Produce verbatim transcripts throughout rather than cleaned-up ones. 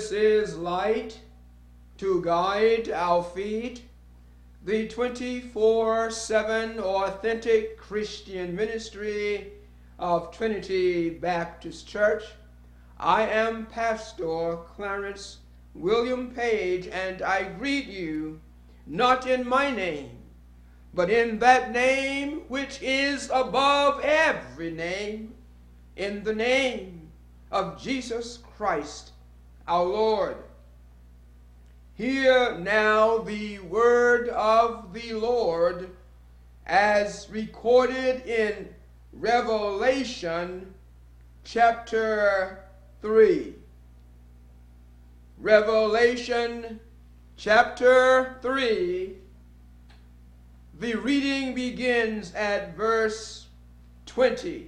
This is light to guide our feet, the twenty-four seven authentic Christian ministry of Trinity Baptist Church. I am Pastor Clarence William Page, and I greet you not in my name, but in that name which is above every name, in the name of Jesus Christ our Lord. Hear now the word of the Lord as recorded in Revelation chapter three. Revelation chapter three. The reading begins at verse twenty.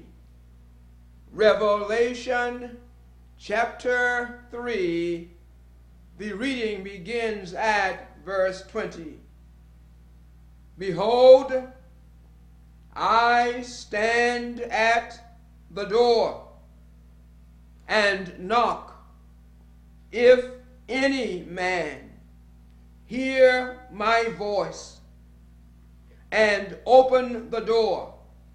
Revelation chapter three. The reading begins at verse twenty. Behold, I stand at the door and knock. If any man hear my voice and open the door,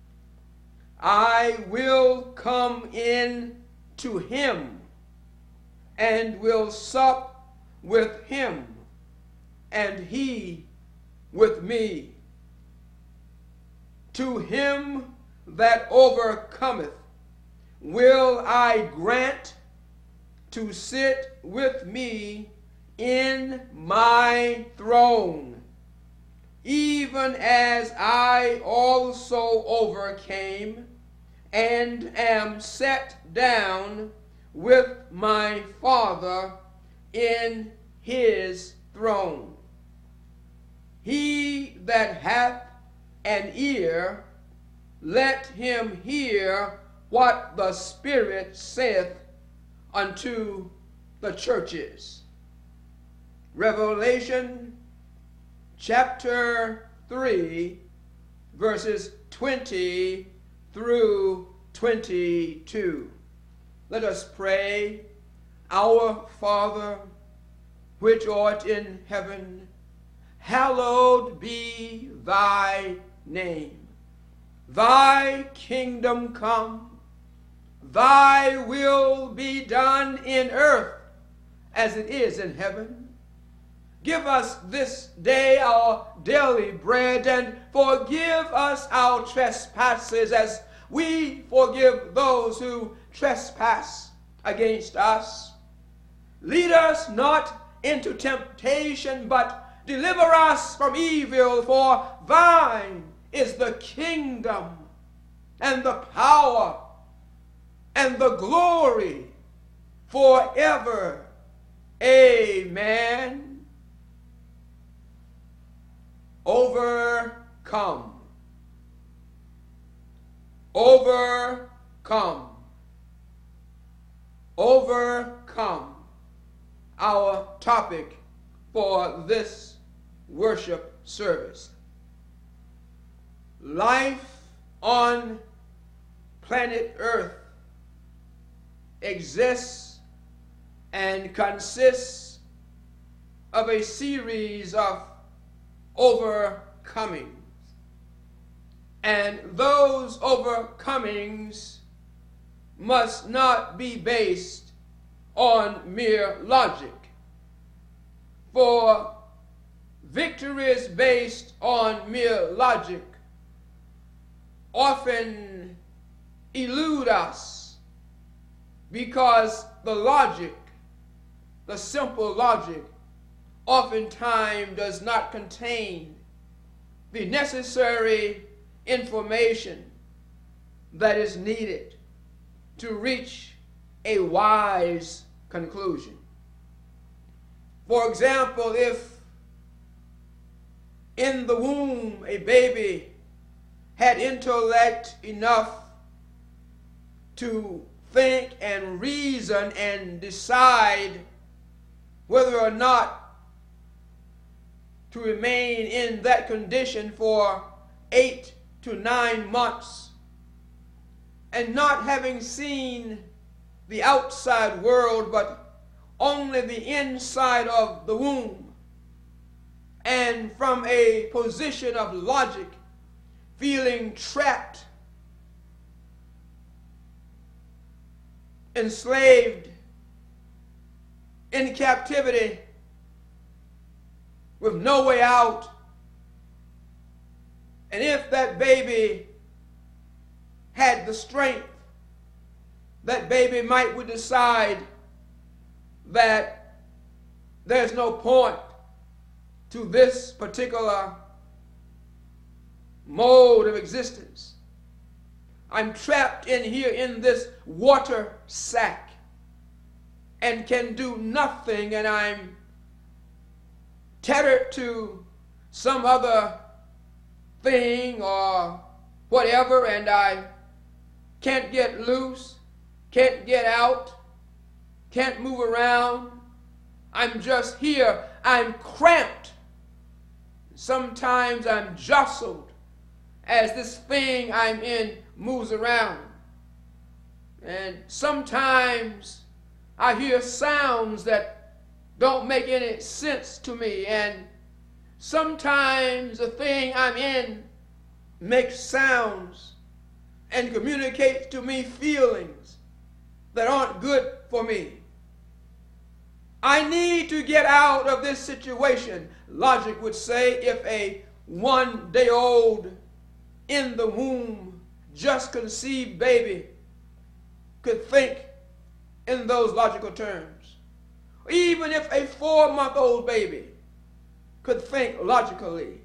I will come in to him and will sup with him, and he with me. To him that overcometh will I grant to sit with me in my throne, even as I also overcame and am set down with my Father in his throne. He that hath an ear, let him hear what the Spirit saith unto the churches. Revelation chapter three, verses twenty through twenty-two. Let us pray. Our Father, which art in heaven, hallowed be thy name. Thy kingdom come, thy will be done in earth as it is in heaven. Give us this day our daily bread, and forgive us our trespasses as we forgive those who trespass against us. Lead us not into temptation, but deliver us from evil, for thine is the kingdom and the power and the glory forever. Amen. Overcome. Overcome. Overcome. Our topic for this worship service. Life on planet Earth exists and consists of a series of overcomings. And those overcomings must not be based on mere logic. For victories based on mere logic often elude us, because the logic, the simple logic, oftentimes does not contain the necessary information that is needed to reach a wise conclusion. For example, if in the womb a baby had intellect enough to think and reason and decide whether or not to remain in that condition for eight to nine months, and not having seen the outside world, but only the inside of the womb, and from a position of logic, feeling trapped, enslaved, in captivity, with no way out. And if that baby had the strength, that baby might would decide that there's no point to this particular mode of existence. I'm trapped in here in this water sack and can do nothing, and I'm tethered to some other thing or whatever, and I can't get loose, can't get out, can't move around. I'm just here. I'm cramped. Sometimes I'm jostled as this thing I'm in moves around. And sometimes I hear sounds that don't make any sense to me. And sometimes the thing I'm in makes sounds and communicates to me feelings that aren't good for me. I need to get out of this situation. Logic would say if a one-day-old in the womb, just conceived baby could think in those logical terms. Even if a four-month-old baby could think logically,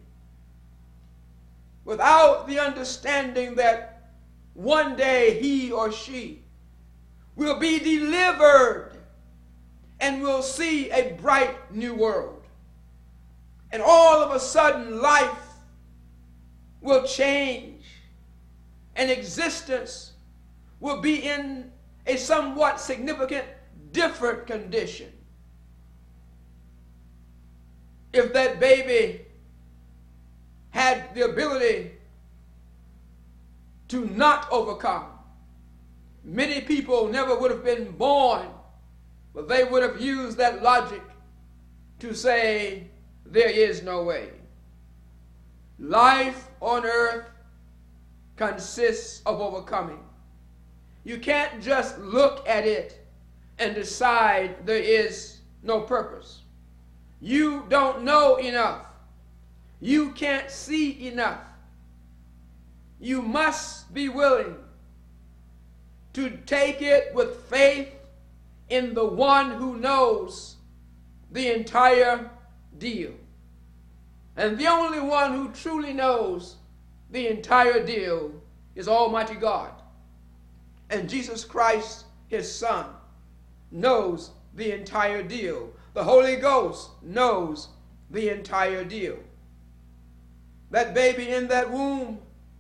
without the understanding that one day he or she will be delivered and will see a bright new world. And all of a sudden life will change and existence will be in a somewhat significant different condition. If that baby had the ability to not overcome, many people never would have been born, but they would have used that logic to say there is no way. Life on earth consists of overcoming. You can't just look at it and decide there is no purpose. You don't know enough. You can't see enough. You must be willing to take it with faith in the one who knows the entire deal. And the only one who truly knows the entire deal is Almighty God. And Jesus Christ, his Son, knows the entire deal. The Holy Ghost knows the entire deal. That baby in that womb,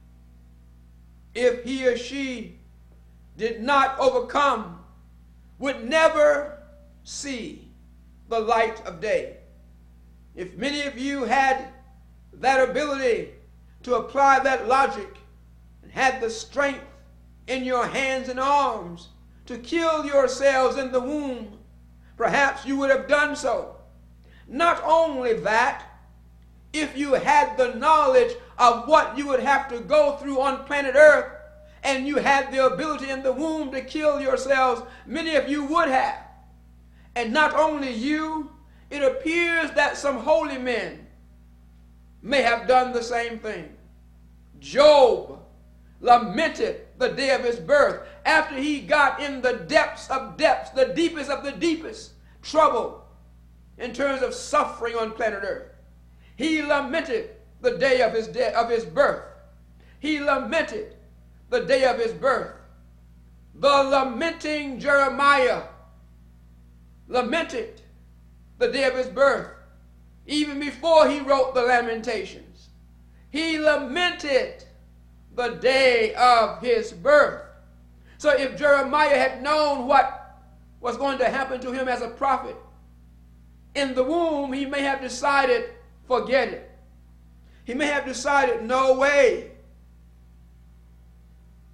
if he or she did not overcome, would never see the light of day. If many of you had that ability to apply that logic and had the strength in your hands and arms to kill yourselves in the womb, perhaps you would have done so. Not only that, if you had the knowledge of what you would have to go through on planet Earth and you had the ability in the womb to kill yourselves, many of you would have. And not only you, it appears that some holy men may have done the same thing. Job lamented the day of his birth after he got in the depths of depths, the deepest of the deepest trouble in terms of suffering on planet Earth. He lamented the day of his, de- of his birth. He lamented the day of his birth. The lamenting Jeremiah lamented the day of his birth even before he wrote the Lamentations. He lamented the day of his birth. So if Jeremiah had known what was going to happen to him as a prophet in the womb, he may have decided, forget it. He may have decided, no way.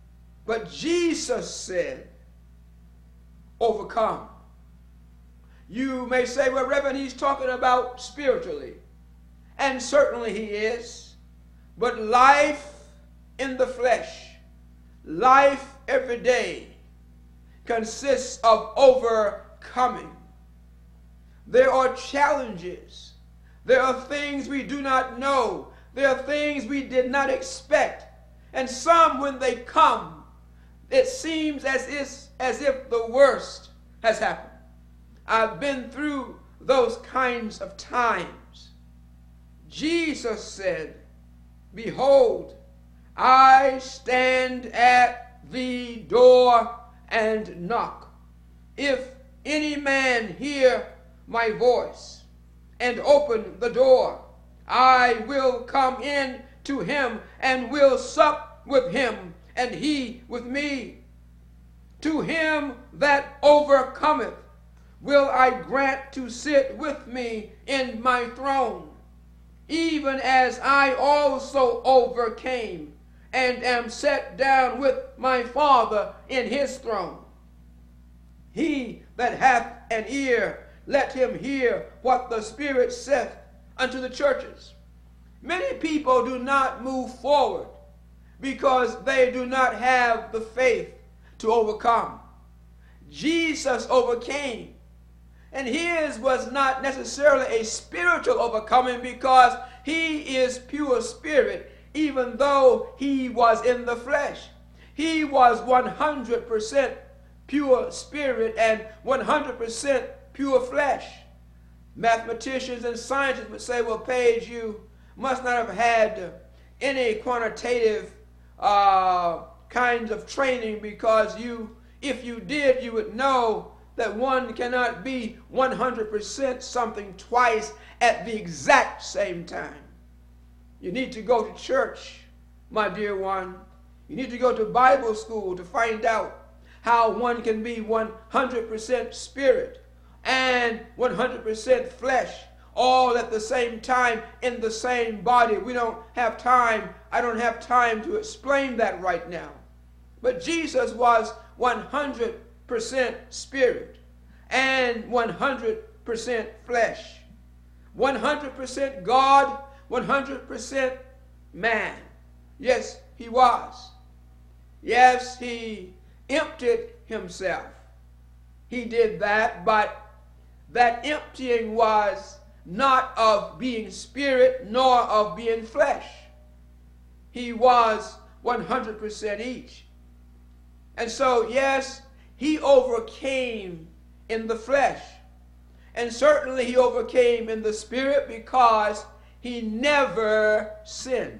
But Jesus said, overcome. You may say, well, Reverend, he's talking about spiritually. And certainly he is. But life in the flesh, life every day, consists of overcoming. There are challenges. There are things we do not know. There are things we did not expect. And some, when they come, it seems as if, as if the worst has happened. I've been through those kinds of times. Jesus said, behold, I stand at the door and knock. If any man hear my voice and open the door, I will come in to him and will sup with him and he with me. To him that overcometh will I grant to sit with me in my throne, even as I also overcame and am set down with my Father in his throne. He that hath an ear, let him hear what the Spirit saith unto the churches. Many people do not move forward because they do not have the faith to overcome. Jesus overcame, and his was not necessarily a spiritual overcoming because he is pure spirit, even though he was in the flesh. He was one hundred percent pure spirit and one hundred percent pure flesh. Mathematicians and scientists would say, well, Page, you must not have had any quantitative uh, kinds of training, because you, if you did, you would know that one cannot be one hundred percent something twice at the exact same time. You need to go to church, my dear one. You need to go to Bible school to find out how one can be one hundred percent spirit and one hundred percent flesh, all at the same time in the same body. We don't have time. I don't have time to explain that right now. But Jesus was one hundred percent spirit and one hundred percent flesh. one hundred percent God, one hundred percent man. Yes, he was. Yes, he emptied himself. He did that, but that emptying was not of being spirit nor of being flesh. He was one hundred percent each. And so, yes, he overcame in the flesh. And certainly he overcame in the spirit because he never sinned.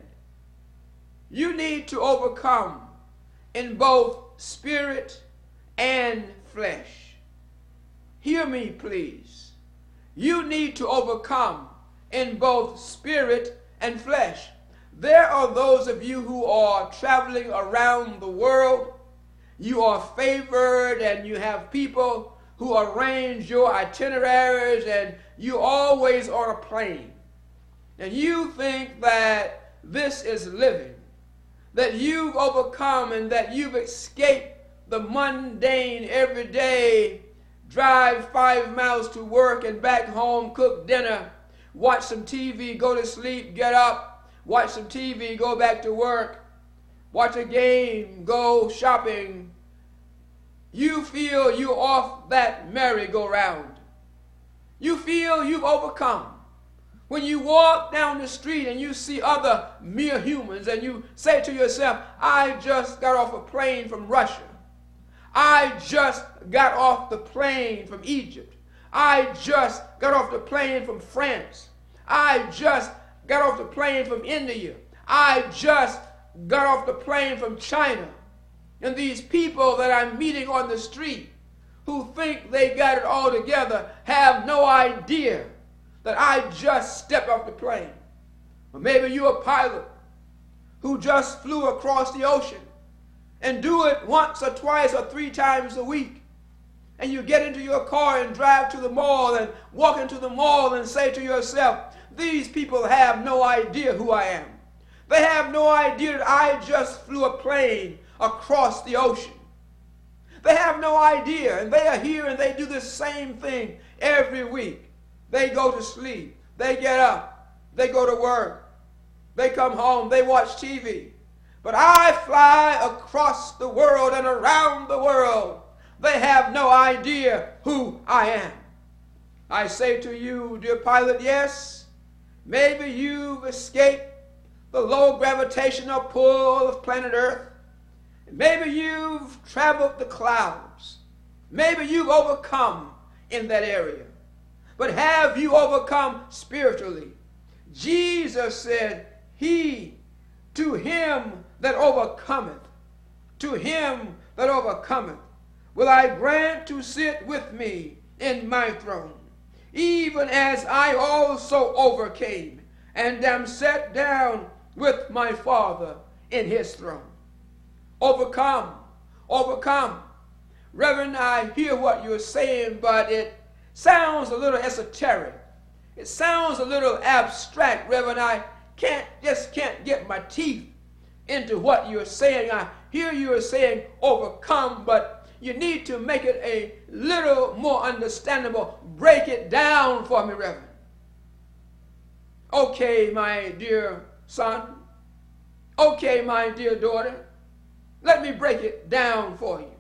You need to overcome in both spirit and flesh. Hear me, please. You need to overcome in both spirit and flesh. There are those of you who are traveling around the world. You are favored and you have people who arrange your itineraries, and you're always on a plane. And you think that this is living, that you've overcome and that you've escaped the mundane everyday, drive five miles to work and back home, cook dinner, watch some T V, go to sleep, get up, watch some T V, go back to work, watch a game, go shopping. You feel you're off that merry-go-round. You feel you've overcome. When you walk down the street and you see other mere humans and you say to yourself, I just got off a plane from Russia. I just got off the plane from Egypt. I just got off the plane from France. I just got off the plane from India. I just got off the plane from China. And these people that I'm meeting on the street who think they got it all together have no idea that I just stepped off the plane. Or maybe you're a pilot who just flew across the ocean and do it once or twice or three times a week. And you get into your car and drive to the mall and walk into the mall and say to yourself, these people have no idea who I am. They have no idea that I just flew a plane across the ocean. They have no idea, and they are here and they do the same thing every week. They go to sleep. They get up. They go to work. They come home. They watch T V. But I fly across the world and around the world. They have no idea who I am. I say to you, dear pilot, yes, maybe you've escaped the low gravitational pull of planet Earth. Maybe you've traveled the clouds. Maybe you've overcome in that area. But have you overcome spiritually? Jesus said, he, to him that overcometh, to him that overcometh, will I grant to sit with me in my throne, even as I also overcame and am set down with my Father in his throne. Overcome, overcome. Reverend, I hear what you're saying, but it sounds a little esoteric. It sounds a little abstract, Reverend. I can't, just can't get my teeth into what you're saying. I hear you're saying overcome, but you need to make it a little more understandable. Break it down for me, Reverend. Okay, my dear son. Okay, my dear daughter. Let me break it down for you.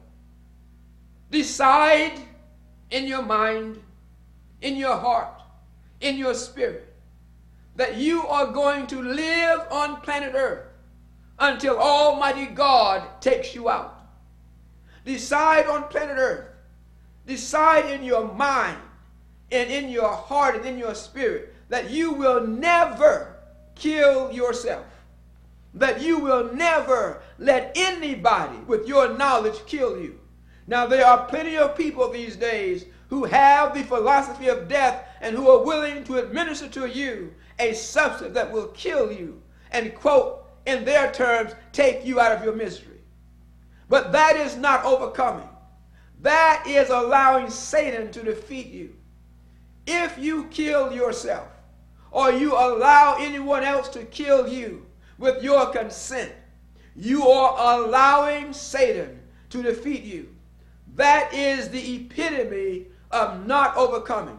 Decide in your mind, in your heart, in your spirit, that you are going to live on planet Earth until Almighty God takes you out. Decide on planet Earth. Decide in your mind and in your heart and in your spirit that you will never kill yourself. That you will never let anybody with your knowledge kill you. Now, there are plenty of people these days who have the philosophy of death and who are willing to administer to you a substance that will kill you and, quote, in their terms, take you out of your misery. But that is not overcoming. That is allowing Satan to defeat you. If you kill yourself or you allow anyone else to kill you with your consent, you are allowing Satan to defeat you. That is the epitome of not overcoming.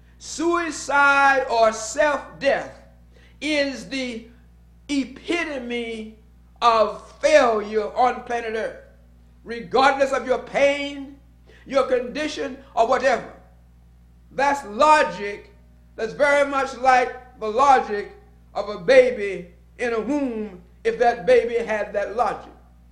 Suicide or self-death is the epitome of failure on planet Earth, regardless of your pain, your condition, or whatever. That's logic that's very much like the logic of a baby in a womb if that baby had that logic.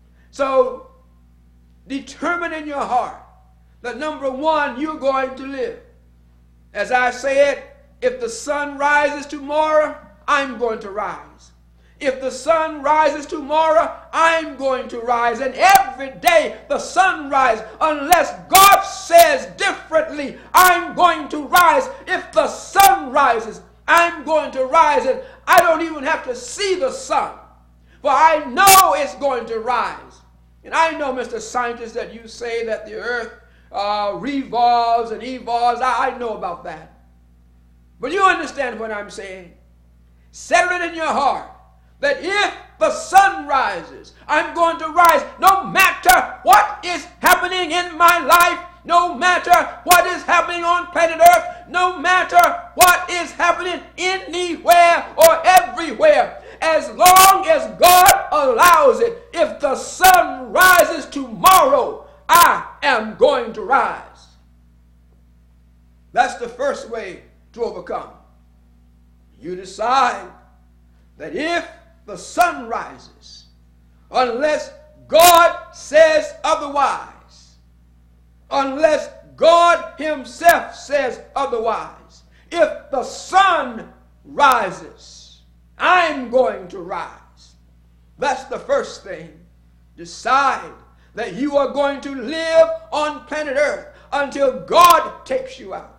So determine in your heart that, number one, you're going to live. As I said, if the sun rises tomorrow, I'm going to rise. If the sun rises tomorrow, I'm going to rise. And every day the sun rises, unless God says differently, I'm going to rise. If the sun rises, I'm going to rise. And I don't even have to see the sun, for I know it's going to rise. And I know, Mister Scientist, that you say that the earth uh, revolves and evolves. I, I know about that. But you understand what I'm saying. Settle it in your heart that if the sun rises, I'm going to rise no matter what is happening in my life, no matter what is happening on planet Earth, no matter what is happening anywhere or everywhere. As long as God allows it, if the sun rises tomorrow, I am going to rise. That's the first way to overcome. You decide that if the sun rises, unless God says otherwise, unless God himself says otherwise, if the sun rises, I'm going to rise. That's the first thing. Decide that you are going to live on planet Earth until God takes you out.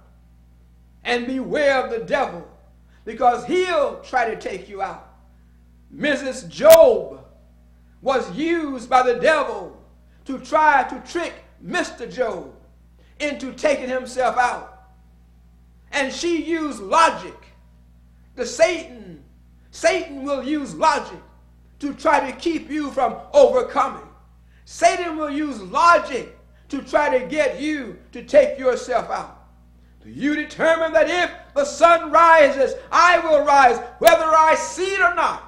And beware of the devil, because he'll try to take you out. Missus Job was used by the devil to try to trick Mister Job into taking himself out. And she used logic. The Satan, Satan will use logic to try to keep you from overcoming. Satan will use logic to try to get you to take yourself out. You determine that if the sun rises, I will rise, whether I see it or not.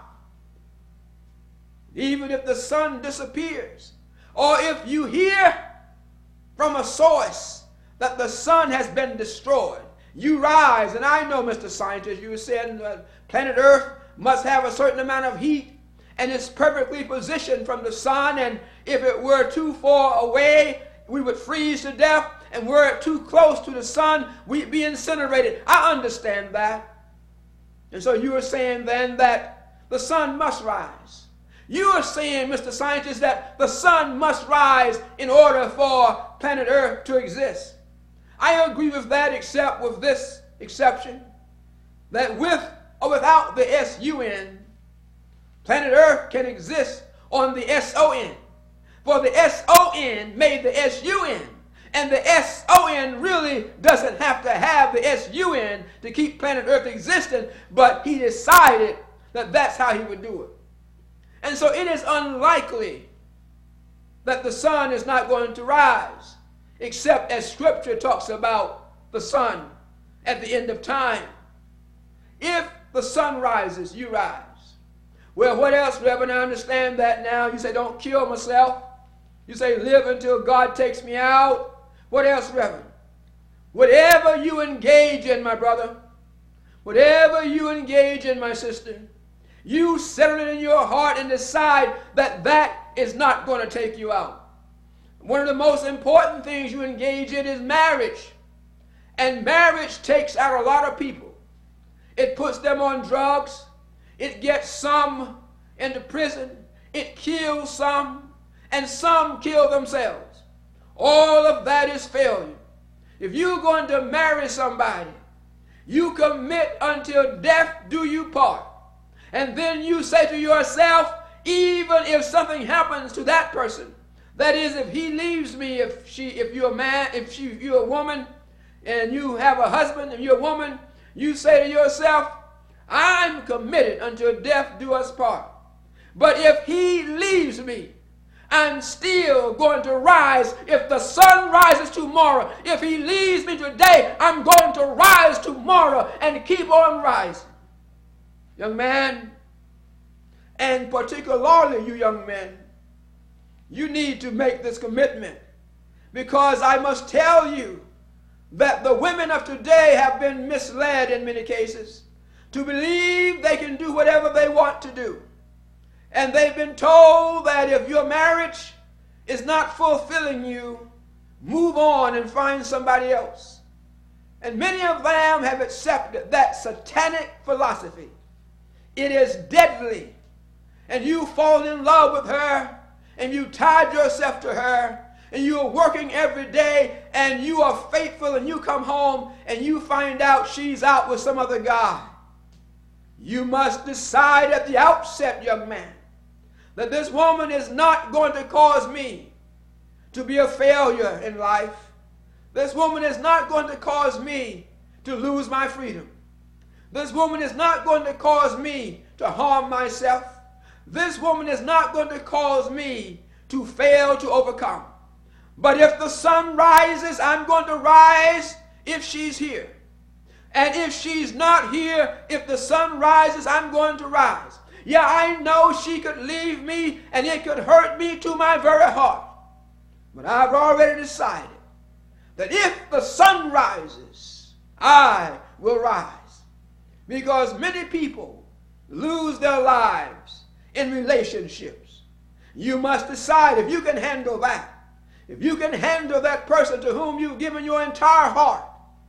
Even if the sun disappears, or if you hear from a source that the sun has been destroyed, you rise. And I know, Mister Scientist, you were saying that planet Earth must have a certain amount of heat, and it's perfectly positioned from the sun, and if it were too far away, we would freeze to death, and were it too close to the sun, we'd be incinerated. I understand that. And so you are saying then that the sun must rise. You are saying, Mister Scientist, that the sun must rise in order for planet Earth to exist. I agree with that, except with this exception, that with or without the S U N, planet Earth can exist on the S O N. For the S O N made the S U N. And the S O N really doesn't have to have the S U N to keep planet Earth existing, but he decided that that's how he would do it. And so it is unlikely that the sun is not going to rise, except as Scripture talks about the sun at the end of time. If the sun rises, you rise. Well, what else, Reverend? I understand that now. You say, don't kill myself. You say, live until God takes me out. What else, Reverend? Whatever you engage in, my brother, whatever you engage in, my sister, you settle it in your heart and decide that that is not going to take you out. One of the most important things you engage in is marriage. And marriage takes out a lot of people. It puts them on drugs. It gets some into prison. It kills some. And some kill themselves. All of that is failure. If you're going to marry somebody, you commit until death do you part. And then you say to yourself, even if something happens to that person, that is, if he leaves me, if she, if you're a man, if she, if you're a woman, and you have a husband, and you're a woman, you say to yourself, I'm committed until death do us part. But if he leaves me, I'm still going to rise. If the sun rises tomorrow, if he leaves me today, I'm going to rise tomorrow and keep on rising. Young man, and particularly you young men, you need to make this commitment, because I must tell you that the women of today have been misled in many cases to believe they can do whatever they want to do. And they've been told that if your marriage is not fulfilling you, move on and find somebody else. And many of them have accepted that satanic philosophy. It is deadly. And you fall in love with her, and you tied yourself to her, and you are working every day, and you are faithful, and you come home, and you find out she's out with some other guy. You must decide at the outset, young man, that this woman is not going to cause me to be a failure in life. This woman is not going to cause me to lose my freedom. This woman is not going to cause me to harm myself. This woman is not going to cause me to fail to overcome. But if the sun rises, I'm going to rise if she's here. And if she's not here, if the sun rises, I'm going to rise. Yeah, I know she could leave me and it could hurt me to my very heart. But I've already decided that if the sun rises, I will rise. Because many people lose their lives in relationships. You must decide if you can handle that. If you can handle that person to whom you've given your entire heart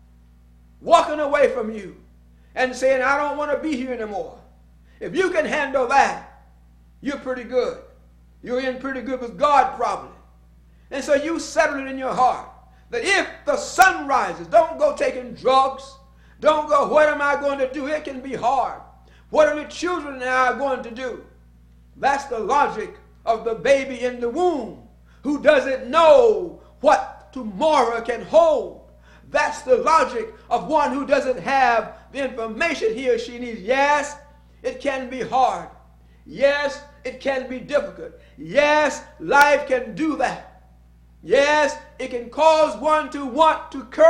walking away from you and saying, I don't want to be here anymore. If you can handle that, you're pretty good. You're in pretty good with God probably. And so you settle it in your heart that if the sun rises, don't go taking drugs. Don't go, what am I going to do? It can be hard. What are the children and I going to do? That's the logic of the baby in the womb who doesn't know what tomorrow can hold. That's the logic of one who doesn't have the information he or she needs. Yes, it can be hard. Yes, it can be difficult. Yes, life can do that. Yes, it can cause one to want to curse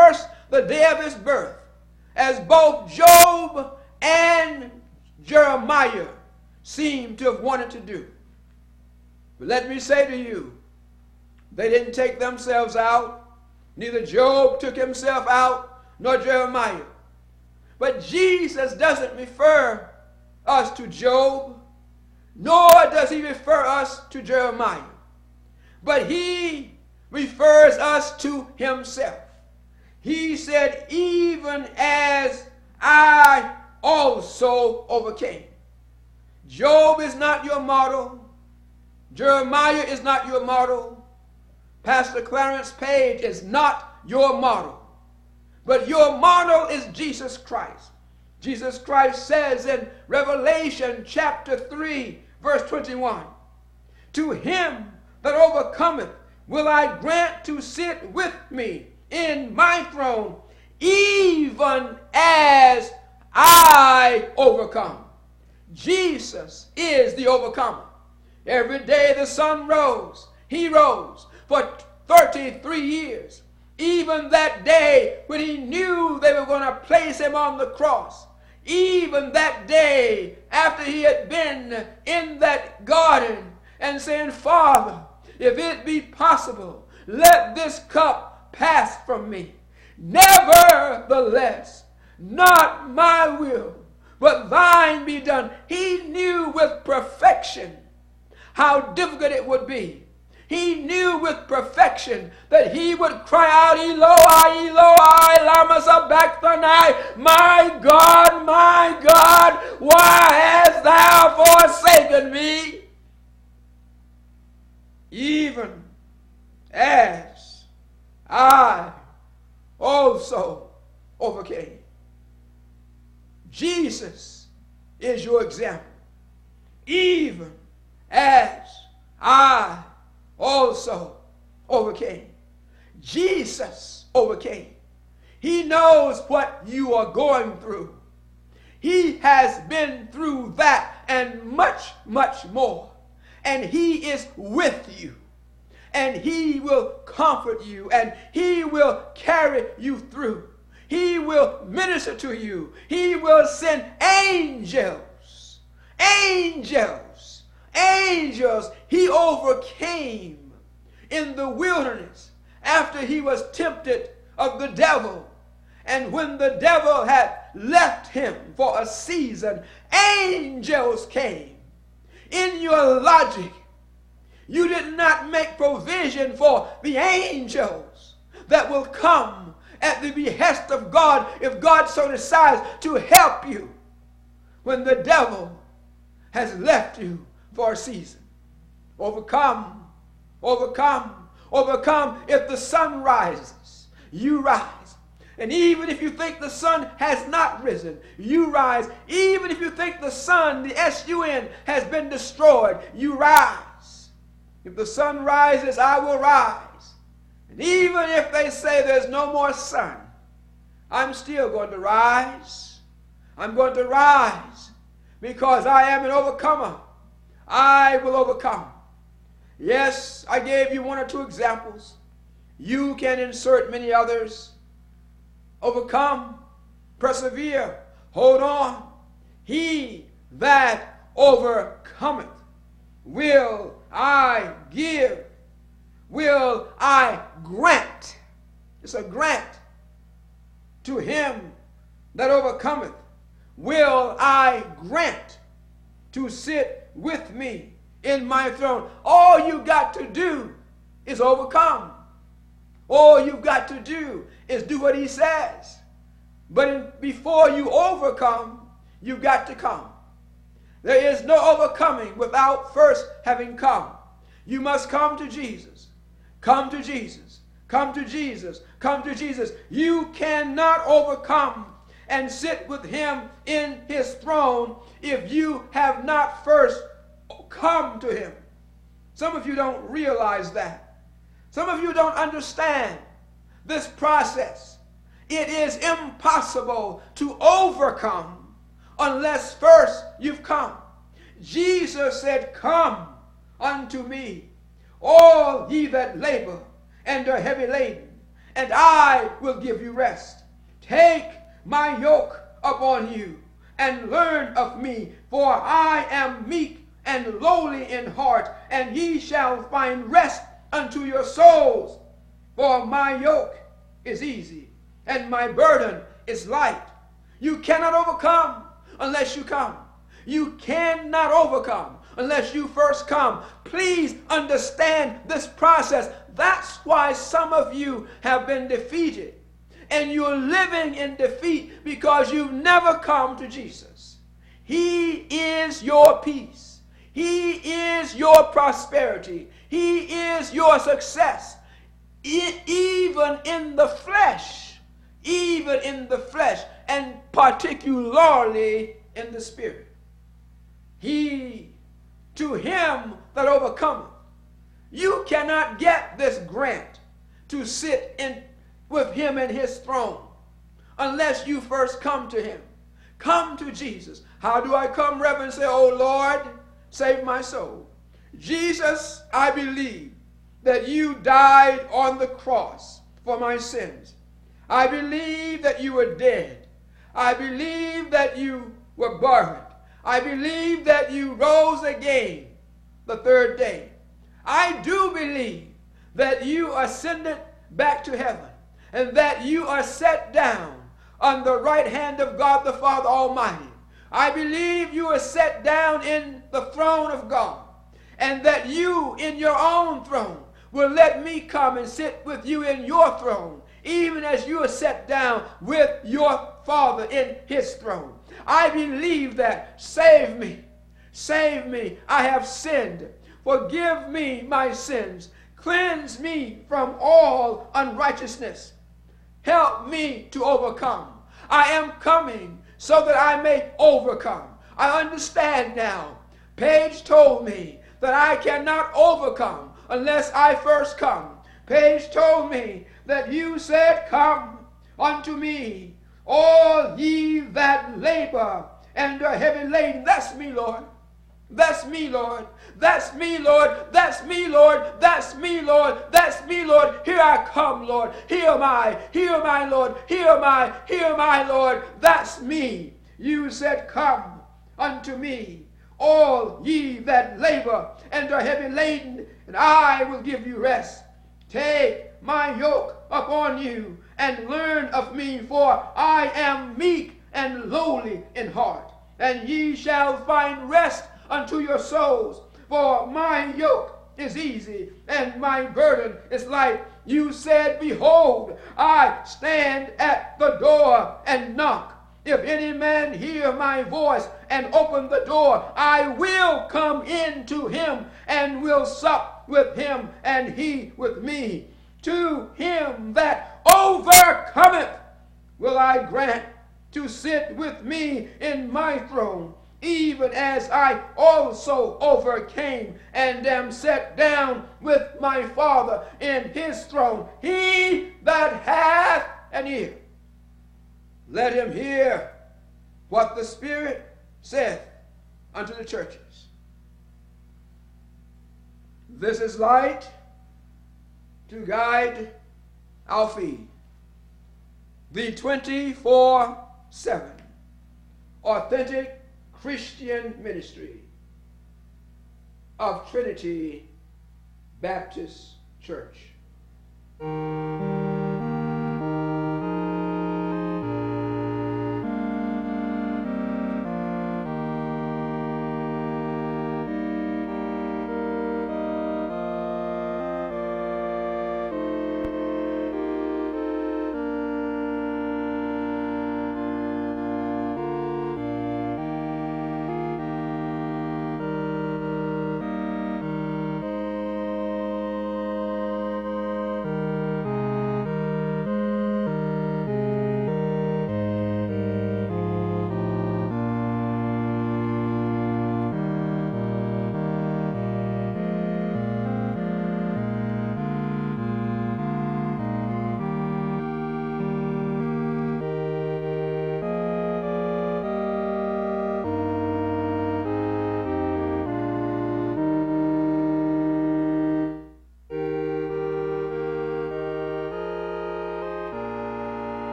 the day of his birth, as both Job and Jeremiah seem to have wanted to do. But let me say to you, they didn't take themselves out. Neither Job took himself out, nor Jeremiah. But Jesus doesn't refer us to Job, nor does he refer us to Jeremiah. But he refers us to himself. He said, even as I also overcame. Job is not your model. Jeremiah is not your model. Pastor Clarence Page is not your model. But your model is Jesus Christ. Jesus Christ says in Revelation chapter three, verse twenty-one, to him that overcometh will I grant to sit with me in my throne, even as I overcome. Jesus is the overcomer. Every day the sun rose, he rose for thirty-three years. Even that day when he knew they were going to place him on the cross. Even that day after he had been in that garden and saying, Father, if it be possible, let this cup pass from me. Nevertheless, not my will, but thine be done. He knew with perfection how difficult it would be. He knew with perfection that he would cry out, Eloi, Eloi, lama sabachthani, my God, my God, why hast thou forsaken me? Even as I also overcame. Jesus is your example. Even as I also overcame. Jesus overcame. He knows what you are going through. He has been through that and much, much more. And he is with you. And he will comfort you. And he will carry you through. He will minister to you. He will send angels. Angels. Angels. He overcame in the wilderness after he was tempted of the devil. And when the devil had left him for a season, angels came. In your logic, you did not make provision for the angels that will come at the behest of God if God so decides to help you when the devil has left you for a season. Overcome, overcome, overcome. If the sun rises, you rise. And even if you think the sun has not risen, you rise. Even if you think the sun, the S U N, has been destroyed, you rise. If the sun rises, I will rise. And even if they say there's no more sun, I'm still going to rise. I'm going to rise because I am an overcomer. I will overcome. Yes, I gave you one or two examples. You can insert many others. Overcome, persevere, hold on. He that overcometh will I give, will I grant. It's a grant. To him that overcometh will I grant to sit with me in my throne. All you got to do is overcome. All you've got to do is do what he says. But in, before you overcome, you've got to come. There is no overcoming without first having come. You must come to Jesus. Come to Jesus. Come to Jesus. Come to Jesus. You cannot overcome and sit with him in his throne if you have not first come to him. Some of you don't realize that. Some of you don't understand this process. It is impossible to overcome unless first you've come. Jesus said, come unto me, all ye that labor and are heavy laden, and I will give you rest. Take my yoke upon you and learn of me, for I am meek and lowly in heart, and ye shall find rest unto your souls. For my yoke is easy and my burden is light. You cannot overcome unless you come. You cannot overcome unless you first come. Please understand this process. That's why some of you have been defeated, and you're living in defeat because you've never come to Jesus. He is your peace. He is your prosperity. He is your success. E- even in the flesh, even in the flesh, and particularly in the spirit. He, to him that overcometh. You cannot get this grant to sit in with him in his throne unless you first come to him. Come to Jesus. How do I come, Reverend? Say, oh Lord, save my soul. Jesus, I believe that you died on the cross for my sins. I believe that you were dead. I believe that you were buried. I believe that you rose again the third day. I do believe that you ascended back to heaven and that you are set down on the right hand of God the Father Almighty. I believe you are set down in the throne of God, and that you in your own throne will let me come and sit with you in your throne, even as you are set down with your Father in his throne. I believe that. Save me. Save me. I have sinned. Forgive me my sins. Cleanse me from all unrighteousness. Help me to overcome. I am coming so that I may overcome. I understand now. Paige told me that I cannot overcome unless I first come. Paige told me that you said, come unto me, all ye that labor and are heavy laden. That's me, Lord. That's me, Lord. That's me, Lord. That's me, Lord. That's me, Lord. That's me, Lord. Here I come, Lord. Here am I. Here am I, Lord. Here am I. Here am I, Lord. That's me. You said, come unto me, all ye that labor and are heavy laden, and I will give you rest. Take my yoke upon you and learn of me, for I am meek and lowly in heart, and ye shall find rest unto your souls. For my yoke is easy and my burden is light. You said, behold, I stand at the door and knock. If any man hear my voice and open the door, I will come in to him and will sup with him and he with me. To him that overcometh will I grant to sit with me in my throne, even as I also overcame and am set down with my Father in his throne. He that hath an ear, let him hear what the Spirit saith unto the churches. This is light to guide our feet. The twenty-four seven authentic Christian ministry of Trinity Baptist Church.